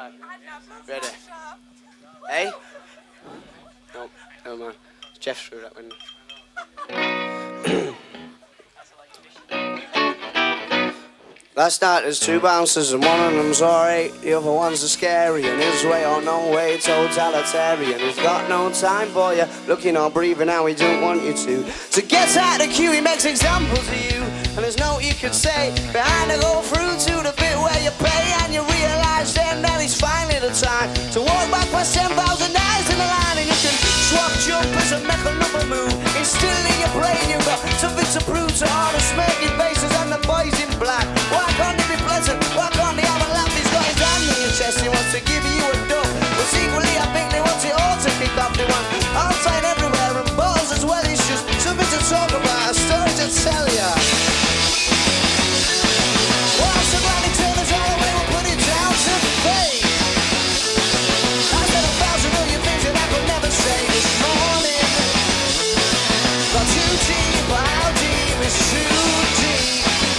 Right. Ready? Hey? Nope, never mind. Jeff threw that window. Last night there's two bouncers and one of them's alright. The other one's a scary and his way or no way totalitarian. He's got no time for you, looking or breathing how he don't want you to. So get out the queue, he makes examples of you. And there's no you could say behind the go through to the bit where you pay. And you realise then that it's finally the time to walk back past 10,000 eyes in the line. And you can swap jumpers and make another move. It's still in your brain, you've got something to prove to all the smirking faces and the boys in black. Why can't it be pleasant? Why can't they have a laugh? He's got his hand in your chest, he wants to give you a duff. But secretly I think they want it all to kick off. They want outside everywhere and balls as well. It's just something to talk about, a story to tell ya. Well, so glad he turned us all away, we'll put it down to fate. I said 1,000 million things that I could never say this morning. Got too deep, how deep is too deep.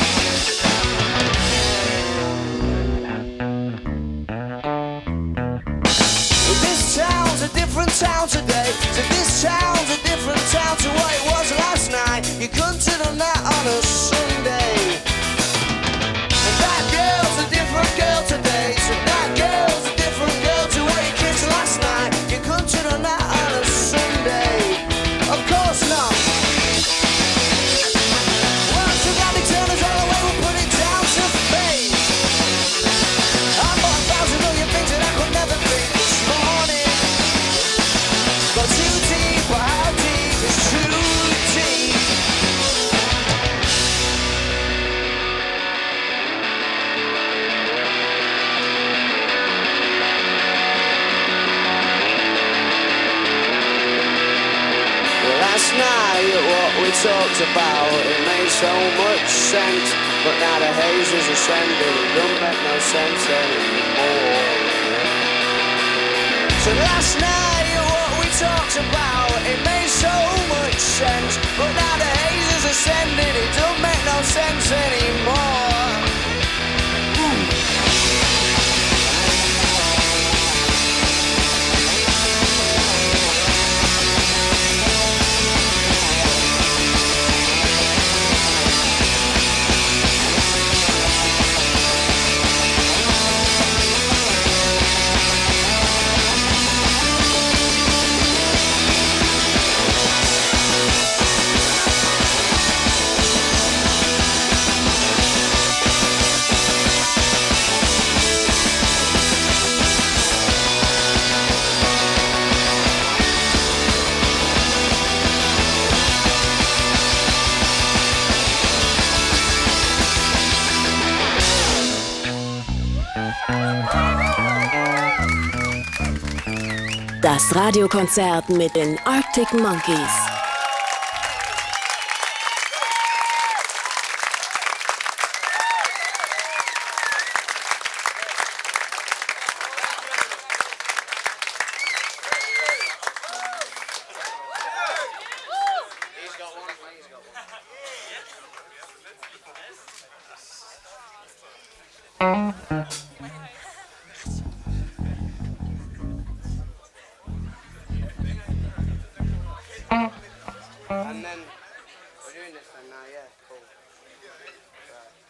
This town's a different town today. So this town's a different town to what it was last night. You couldn't have done that on a Sunday. And that girl's a different girl today. So that girl's a different girl to what you kissed last night. You couldn't have done that on a Sunday. Of course not. Well, so glad he turned us all away, we'll put it down to fate. I bought 1,000 million things that I could never think this morning. Got too deep, but how deep is too deep? Well, last night what we talked about, it made so much sense. But now the haze is ascending, it don't make no sense anymore. So last night what we talked about, it made so much sense. But now the haze is ascending, it don't make no sense anymore. Das Radiokonzert mit den Arctic Monkeys. And then we're doing this then now, yeah, cool. Right.